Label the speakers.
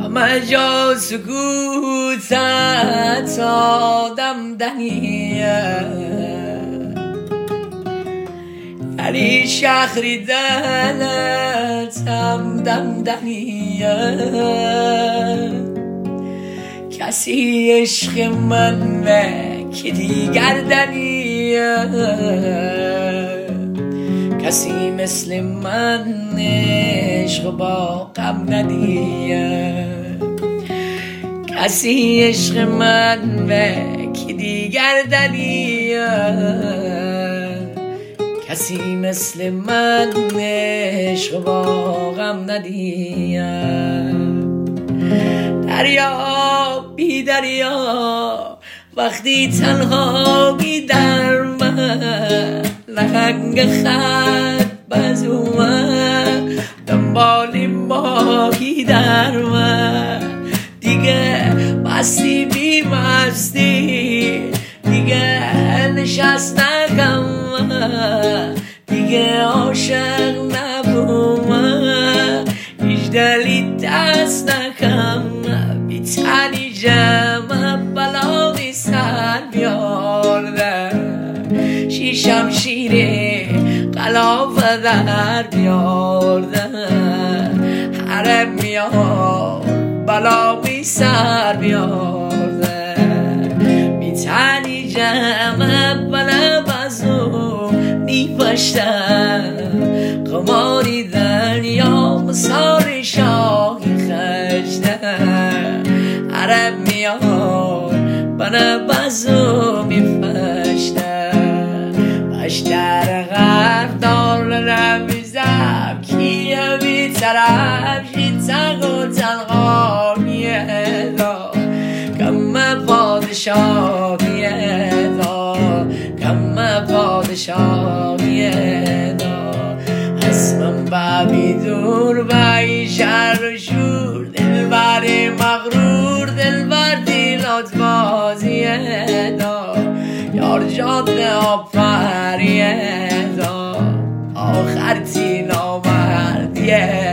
Speaker 1: همه جا سکوتت آدم دنیه یعنی شخری دلت هم دمدنیه کسی عشق من که دیگر دنیه کسی مثل من عشق با غم ندیه کسی عشق من که دیگر دنیه کسی مثل من عشق با غم ندیه دریا بی دریا وقتی تنها بی در من لنگ خط بزومن دنبال ماهی در من دیگه مستی بی مستی دیگه نشست نکم دیگه عاشق نبومن هیچ دلی دست نکم بی تنی جمع بلاغی سر بیاردم شیشم شیره قلافه در بیاردم حرم میار بلاغی سر بیاردم بی تنی جمع بلا بزو میپشتم قماری دنیا مسار شاهی خشتم عرب میار بنا بزو میپشتم پشتر غرب دار نمیزم کیه بی طرف شیطن و تنهاییه دا کم پادشاهیه دا کم پادشاهیه دا اسمم بابی دور بایی شر و شور دلبر مغرور دلبر دیلات بازیه دا یار جاده آفریه دا آخر تین آوردیه